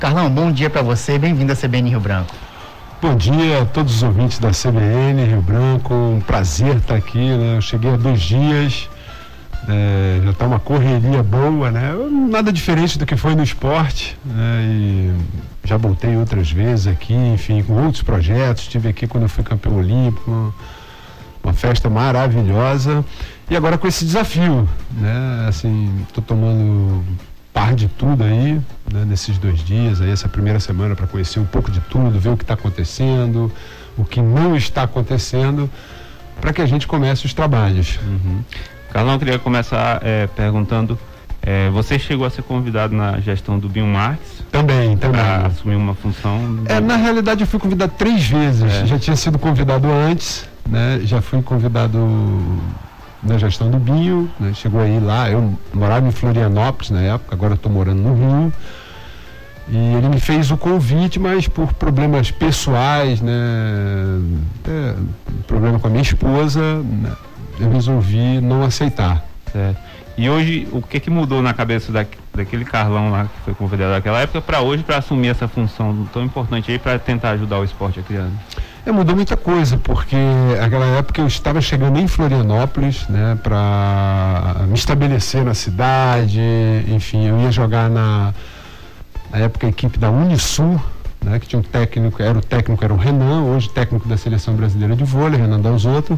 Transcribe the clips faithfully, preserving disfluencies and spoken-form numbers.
Carlão, bom dia para você, bem-vindo à C B N Rio Branco. Bom dia a todos os ouvintes da C B N Rio Branco, um prazer estar aqui, né? Eu cheguei há dois dias, é, já está uma correria boa, né? Nada diferente do que foi no esporte, né? E já voltei outras vezes aqui, enfim, com outros projetos, estive aqui quando eu fui campeão olímpico, uma festa maravilhosa, e agora com esse desafio, né? Assim, estou tomando par de tudo aí, né, nesses dois dias, aí, essa primeira semana, para conhecer um pouco de tudo, ver o que está acontecendo, o que não está acontecendo, para que a gente comece os trabalhos. Uhum. Carlão, eu queria começar é, perguntando, é, você chegou a ser convidado na gestão do Binho Marques? Também, também. Para assumir uma função? É, na realidade eu fui convidado três vezes, é. já tinha sido convidado antes, né, já fui convidado na gestão do Binho, né? Chegou aí lá, eu morava em Florianópolis na época, agora estou morando no Rio, e ele me fez o convite, mas por problemas pessoais, né, é, problema com a minha esposa, né, eu resolvi não aceitar. Certo. E hoje, o que que mudou na cabeça da, daquele Carlão lá, que foi convidado naquela época, para hoje, para assumir essa função tão importante aí, para tentar ajudar o esporte acreano? É, mudou muita coisa, porque naquela época eu estava chegando em Florianópolis, né, para me estabelecer na cidade, enfim, eu ia jogar na, na época a equipe da Unisul, né, que tinha um técnico, era o técnico, era o Renan, hoje técnico da Seleção Brasileira de Vôlei, Renan Dalzotto,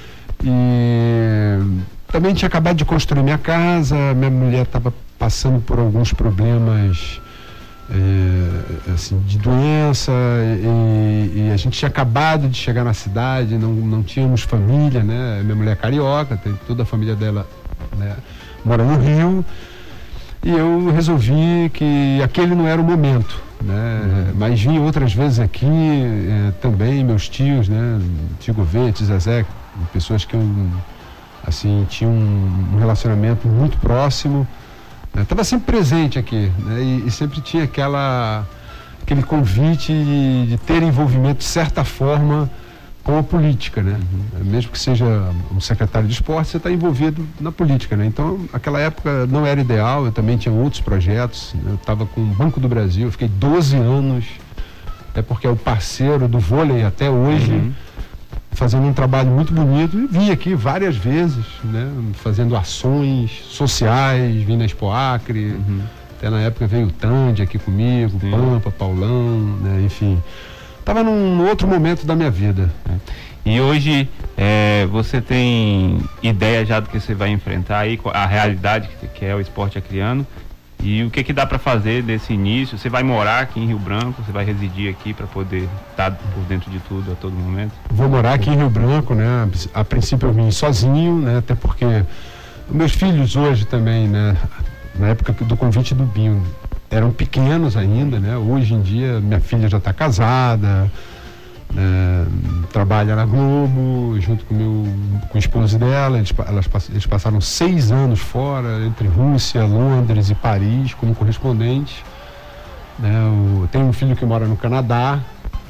e também tinha acabado de construir minha casa, minha mulher estava passando por alguns problemas, É, assim, de doença, e, e a gente tinha acabado de chegar na cidade, não, não tínhamos família, né? Minha mulher é carioca, tem toda a família dela, né, mora no Rio, e eu resolvi que aquele não era o momento, né? Uhum. Mas vim outras vezes aqui, é, também meus tios, né, tio Govete, Zezé, pessoas que eu assim, tinha um, um relacionamento muito próximo. Estava sempre presente aqui, né? e, e sempre tinha aquela, aquele convite de, de ter envolvimento de certa forma com a política, né? Uhum. Mesmo que seja um secretário de esporte, você está envolvido na política, né? Então, naquela época não era ideal, eu também tinha outros projetos, né? Eu estava com o Banco do Brasil, eu fiquei doze anos, é porque é o parceiro do vôlei até hoje, uhum. fazendo um trabalho muito bonito, e vim aqui várias vezes, né, fazendo ações sociais, vim na Expo Acre, uhum. até na época veio o Tandy aqui comigo, Sim. Pampa, Paulão, né, enfim, estava num outro momento da minha vida. E hoje é, você tem ideia já do que você vai enfrentar aí, a realidade que é o esporte acreano? E o que que dá para fazer desse início? Você vai morar aqui em Rio Branco? Você vai residir aqui para poder estar por dentro de tudo a todo momento? Vou morar aqui em Rio Branco, né? A princípio eu vim sozinho, né? Até porque meus filhos hoje também, né? Na época do convite do Binho, eram pequenos ainda, né? Hoje em dia minha filha já está casada, né? Trabalha na Globo, junto com, meu, com o esposo dela, eles, elas, eles passaram seis anos fora, entre Rússia, Londres e Paris, como correspondentes, né? O, tem um filho que mora no Canadá,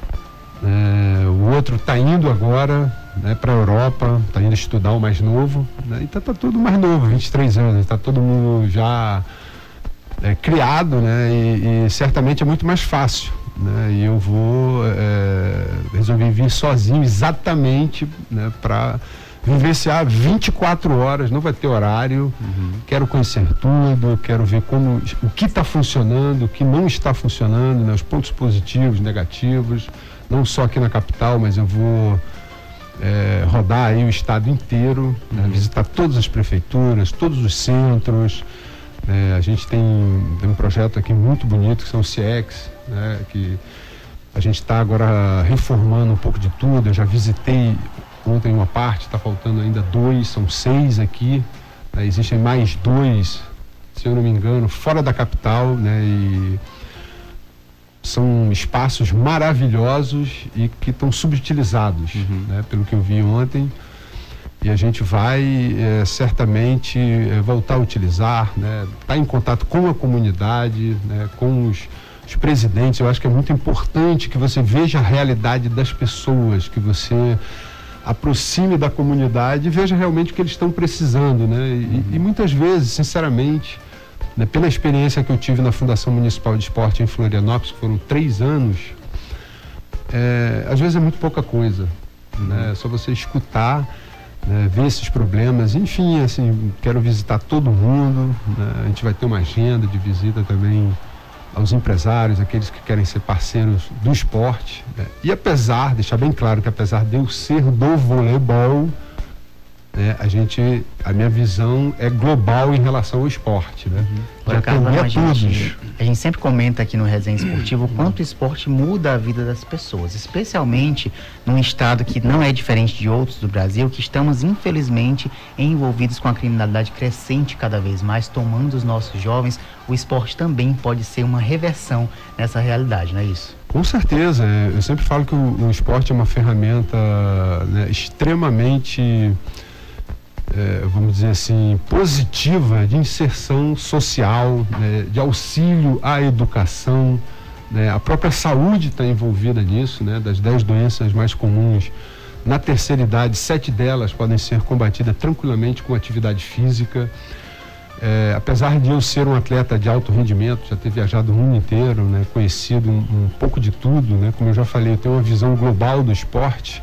né? O outro está indo agora, né, para a Europa, está indo estudar, o mais novo, né? Então está todo mais novo, vinte e três anos, está todo mundo já é, criado, né? E, e certamente é muito mais fácil. Né, e eu vou é, resolver vir sozinho exatamente, né, para vivenciar vinte e quatro horas, não vai ter horário, uhum. Quero conhecer tudo, quero ver como, o que está funcionando, o que não está funcionando, né, os pontos positivos, negativos, não só aqui na capital, mas eu vou é, rodar aí o estado inteiro, né, uhum. visitar todas as prefeituras, todos os centros. É, a gente tem, tem um projeto aqui muito bonito que são os C I E Cs, né, que a gente está agora reformando um pouco de tudo. Eu já visitei ontem uma parte, está faltando ainda dois, são seis aqui, né, existem mais dois, se eu não me engano, fora da capital, né, e são espaços maravilhosos e que estão subutilizados, uhum. né, pelo que eu vi ontem. E a gente vai é, certamente é, voltar a utilizar, né, estar em contato com a comunidade, né, com os, os presidentes. Eu acho que é muito importante que você veja a realidade das pessoas, que você aproxime da comunidade e veja realmente o que eles estão precisando, né? E, uhum. e muitas vezes, sinceramente, né, pela experiência que eu tive na Fundação Municipal de Esporte em Florianópolis, que foram três anos, é, às vezes é muito pouca coisa, né? É só você escutar, né, ver esses problemas, enfim, assim, quero visitar todo mundo, né? A gente vai ter uma agenda de visita também aos empresários, aqueles que querem ser parceiros do esporte, né? E apesar, deixar bem claro que apesar de eu ser do voleibol, né, a gente, a minha visão é global em relação ao esporte, né? Por De acaso, atender a a todos. gente, a gente sempre comenta aqui no Resenha Esportivo o quanto o esporte muda a vida das pessoas, especialmente num estado que não é diferente de outros do Brasil, que estamos infelizmente envolvidos com a criminalidade crescente cada vez mais, tomando os nossos jovens. O esporte também pode ser uma reversão nessa realidade, não é isso? Com certeza, é, eu sempre falo que o, o esporte é uma ferramenta, né, extremamente, é, vamos dizer assim, positiva de inserção social, né, de auxílio à educação, né, a própria saúde está envolvida nisso, né, das dez doenças mais comuns. Na terceira idade, sete delas podem ser combatidas tranquilamente com atividade física. É, apesar de eu ser um atleta de alto rendimento, já ter viajado o mundo inteiro, né, conhecido um, um pouco de tudo, né, como eu já falei, eu tenho uma visão global do esporte.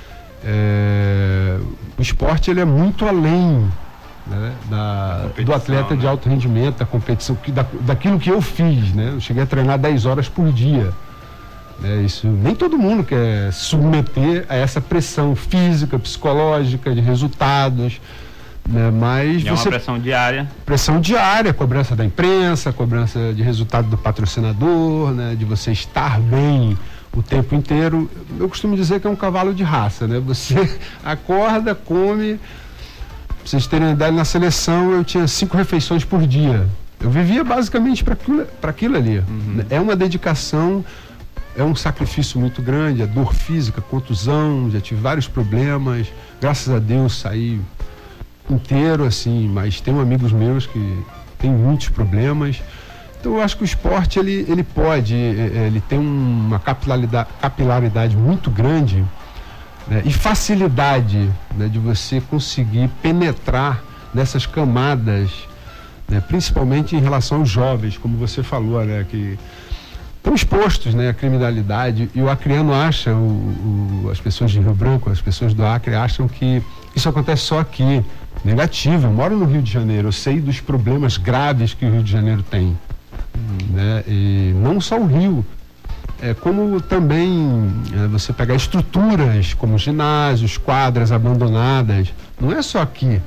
É, o esporte ele é muito além, né, da, do atleta, né, de alto rendimento, da competição, que, da, daquilo que eu fiz, né? Eu cheguei a treinar dez horas por dia. Né, isso, nem todo mundo quer submeter a essa pressão física, psicológica, de resultados. Né, mas e é uma pressão diária. Pressão diária, cobrança da imprensa, cobrança de resultado do patrocinador, né, de você estar bem o tempo inteiro. Eu costumo dizer que é um cavalo de raça, né? Você acorda, come. Pra vocês terem uma ideia, na seleção eu tinha cinco refeições por dia. Eu vivia basicamente para aquilo, para aquilo ali. Uhum. É uma dedicação, é um sacrifício muito grande, a dor física, contusão, já tive vários problemas. Graças a Deus saí inteiro, assim, mas tenho amigos meus que têm muitos problemas. Então eu acho que o esporte ele, ele pode, ele tem uma capilaridade, capilaridade muito grande, né, e facilidade, né, de você conseguir penetrar nessas camadas, né, principalmente em relação aos jovens, como você falou, né, que estão expostos, né, à criminalidade. E o acreano acha, o, o, as pessoas de Rio Branco, as pessoas do Acre acham que isso acontece só aqui. Negativo, eu moro no Rio de Janeiro, eu sei dos problemas graves que o Rio de Janeiro tem, né? E não só o Rio, é, como também é, você pegar estruturas como ginásios, quadras abandonadas, não é só aqui.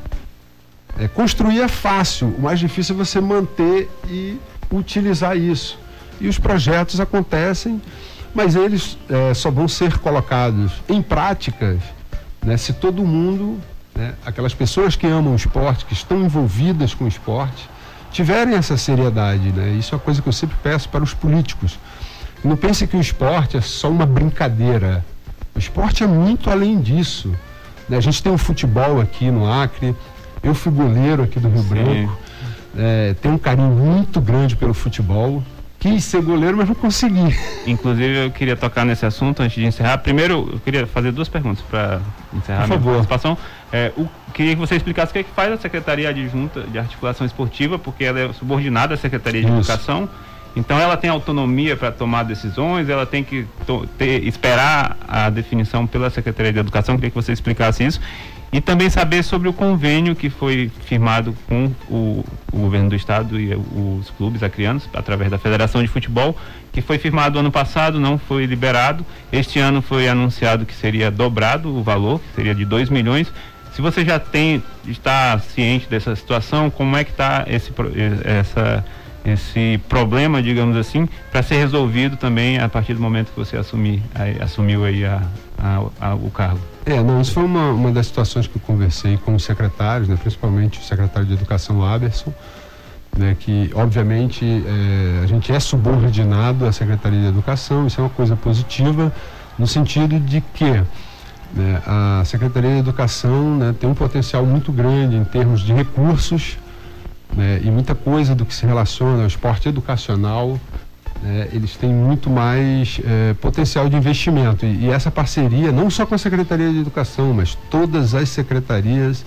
É, construir é fácil, o mais difícil é você manter e utilizar isso. E os projetos acontecem, mas eles é, só vão ser colocados em práticas, né, se todo mundo, né, aquelas pessoas que amam o esporte, que estão envolvidas com o esporte, tiverem essa seriedade, né? Isso é uma coisa que eu sempre peço para os políticos. Não pense que o esporte é só uma brincadeira. O esporte é muito além disso, né? A gente tem um futebol aqui no Acre, eu fui goleiro aqui do Rio Sim. Branco, é, tenho um carinho muito grande pelo futebol. Quis ser goleiro, mas não consegui. Inclusive, eu queria tocar nesse assunto antes de encerrar. Primeiro, eu queria fazer duas perguntas para encerrar a minha participação. É, o, queria que você explicasse o que é que faz a Secretaria Adjunta de Articulação Esportiva, porque ela é subordinada à Secretaria de Isso. Educação. Então, ela tem autonomia para tomar decisões, ela tem que to, ter, esperar a definição pela Secretaria de Educação. Queria que você explicasse isso. E também saber sobre o convênio que foi firmado com o, o governo do estado e os clubes acreanos, através da Federação de Futebol, que foi firmado ano passado, não foi liberado. Este ano foi anunciado que seria dobrado o valor, que seria de dois milhões. Se você já tem, está ciente dessa situação, como é que está esse, essa, esse problema, digamos assim, para ser resolvido também a partir do momento que você assumir, aí, assumiu aí a, a, a, o cargo? É, não, isso foi uma, uma das situações que eu conversei com os secretários, né, principalmente o secretário de Educação, Aberson, né, que obviamente é, a gente é subordinado à Secretaria de Educação. Isso é uma coisa positiva, no sentido de que, né, a Secretaria de Educação, né, tem um potencial muito grande em termos de recursos, né, e muita coisa do que se relaciona ao esporte educacional. É, eles têm muito mais é, potencial de investimento, e, e essa parceria não só com a Secretaria de Educação, mas todas as secretarias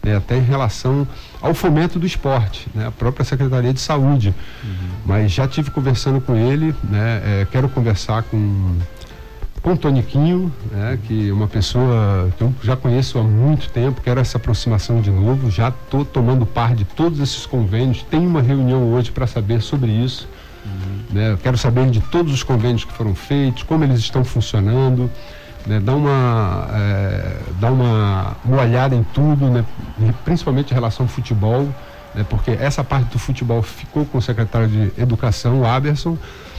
né, até em relação ao fomento do esporte, né, a própria Secretaria de Saúde. Uhum. Mas já tive conversando com ele, né, é, quero conversar com, com o Toniquinho, né, que é uma pessoa que eu já conheço há muito tempo, quero essa aproximação de novo, já estou tomando par de todos esses convênios, tem uma reunião hoje para saber sobre isso. Uhum. Né, eu quero saber de todos os convênios que foram feitos, como eles estão funcionando, né, dar uma, é, dar uma, uma olhada em tudo, né, principalmente em relação ao futebol, né, porque essa parte do futebol ficou com o secretário de Educação, o Aberson,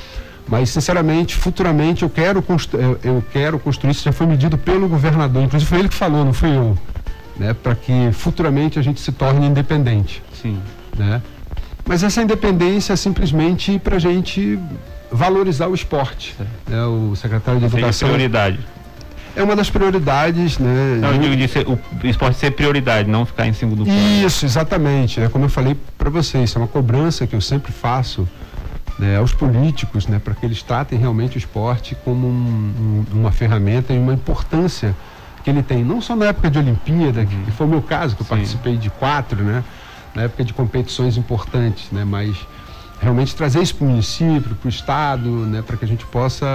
mas sinceramente, futuramente eu quero, constru- eu, eu quero construir, isso já foi medido pelo governador, inclusive foi ele que falou, não fui eu, né, para que futuramente a gente se torne independente. Sim. Né? Mas essa independência é simplesmente para a gente valorizar o esporte. Né? O secretário de Educação... prioridade. É uma das prioridades, né? Não, eu digo de ser, o esporte ser prioridade, não ficar em segundo plano. Isso, exatamente. Né? Como eu falei para vocês, isso é uma cobrança que eu sempre faço, né, aos políticos, né, para que eles tratem realmente o esporte como um, um, uma ferramenta e uma importância que ele tem, não só na época de Olimpíada, uhum. que foi o meu caso, que eu Sim. participei de quatro, né, na época de competições importantes, né, mas realmente trazer isso para o município, para o estado, né, para que a gente possa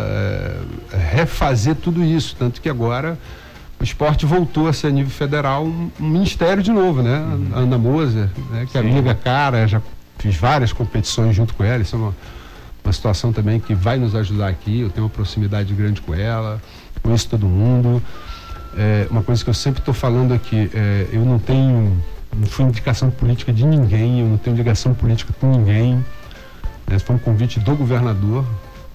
é, refazer tudo isso, tanto que agora o esporte voltou a ser a nível federal um, um ministério de novo, né, uhum. a Ana Moser, né, que é amiga cara, já fiz várias competições junto com ela, isso é uma, uma situação também que vai nos ajudar aqui, eu tenho uma proximidade grande com ela, conheço todo mundo, é, uma coisa que eu sempre estou falando aqui, é, eu não tenho, não fui indicação política de ninguém, eu não tenho ligação política com ninguém, né, foi um convite do governador,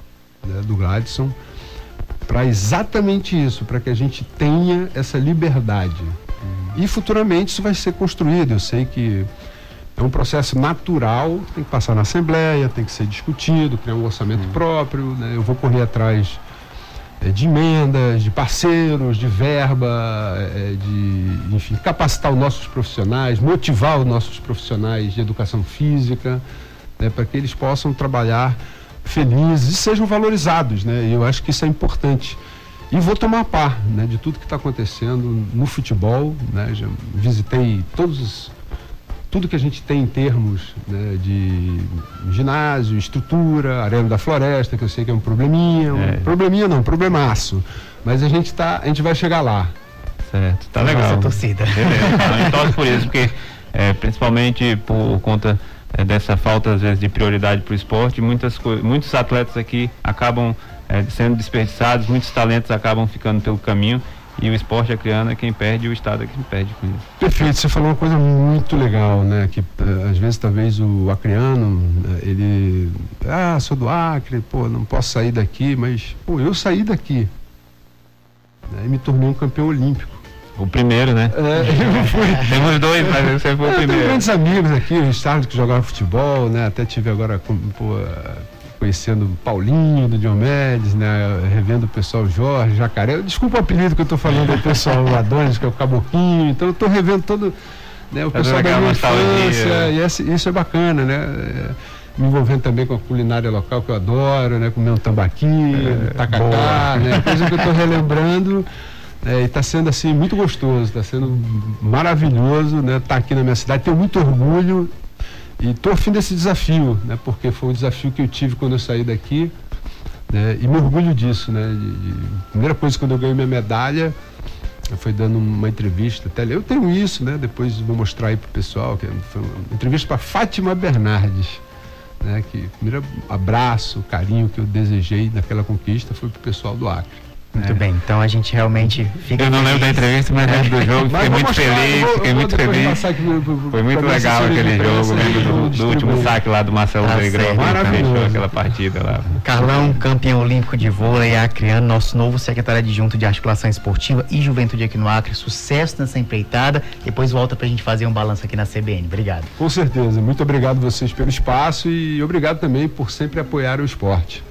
né, do Gladson, para exatamente isso, para que a gente tenha essa liberdade, uhum. e futuramente isso vai ser construído, eu sei que é um processo natural, tem que passar na Assembleia, tem que ser discutido, criar um orçamento uhum. próprio, né? Eu vou correr atrás é, de emendas, de parceiros, de verba, é, de, enfim, capacitar os nossos profissionais, motivar os nossos profissionais de educação física, né, para que eles possam trabalhar felizes e sejam valorizados, né? E eu acho que isso é importante. E vou tomar par, né, de tudo que está acontecendo no futebol, né? Já visitei todos os tudo que a gente tem em termos, né, de ginásio, estrutura, Arena da Floresta, que eu sei que é um probleminha, um é. probleminha não, problemaço, mas a gente tá, a gente vai chegar lá. Certo, tá legal. Nossa torcida. Beleza, a gente torce por isso, porque é, principalmente por conta é, dessa falta, às vezes, de prioridade para o esporte, muitas co- muitos atletas aqui acabam é, sendo desperdiçados, muitos talentos acabam ficando pelo caminho. E o esporte acreano é quem perde e o estado é quem perde com isso. Perfeito, você falou uma coisa muito legal, né? Que às vezes talvez o acreano, ele, ah, sou do Acre, pô, não posso sair daqui, mas, pô, eu saí daqui, né, e me tornei um campeão olímpico. O primeiro, né? É, eu fui. Temos dois, mas você foi é, o primeiro. Tenho grandes amigos aqui, o estado que jogavam futebol, né? Até tive agora, pô, conhecendo o Paulinho do Diomedes, né? Revendo o pessoal Jorge, Jacaré. Desculpa o apelido que eu tô falando aí, pessoal, o Adonis, que é o Caboquinho. Então eu tô revendo todo, né, o pessoal da minha infância. E esse, isso é bacana, né? É, me envolvendo também com a culinária local que eu adoro, né? Comer um tambaqui, é, tacacá, né? Coisa que eu tô relembrando. É, e está sendo assim muito gostoso, está sendo maravilhoso, né? Estar tá aqui na minha cidade, tenho muito orgulho. E estou afim desse desafio, né? Porque foi um desafio que eu tive quando eu saí daqui, né? E me orgulho disso, né? De, de, primeira coisa, quando eu ganhei minha medalha, eu fui dando uma entrevista, até eu tenho isso, né? Depois vou mostrar aí pro pessoal, que foi uma entrevista para Fátima Bernardes, né? Que o primeiro abraço, carinho que eu desejei naquela conquista foi pro pessoal do Acre. Muito é. bem, então a gente realmente fica Eu não feliz. lembro da entrevista, mas lembro do jogo, fiquei muito mostrar, feliz, vou, fiquei muito feliz. Pro, pro, Foi muito legal aquele jogo, lembro do, do último saque lá do Marcelo tá Negrão, que fechou aquela partida lá. Carlão, campeão olímpico de vôlei, acreano, nosso novo secretário adjunto de articulação esportiva e juventude aqui no Acre, sucesso nessa empreitada, depois volta pra gente fazer um balanço aqui na C B N, obrigado. Com certeza, muito obrigado vocês pelo espaço e obrigado também por sempre apoiar o esporte.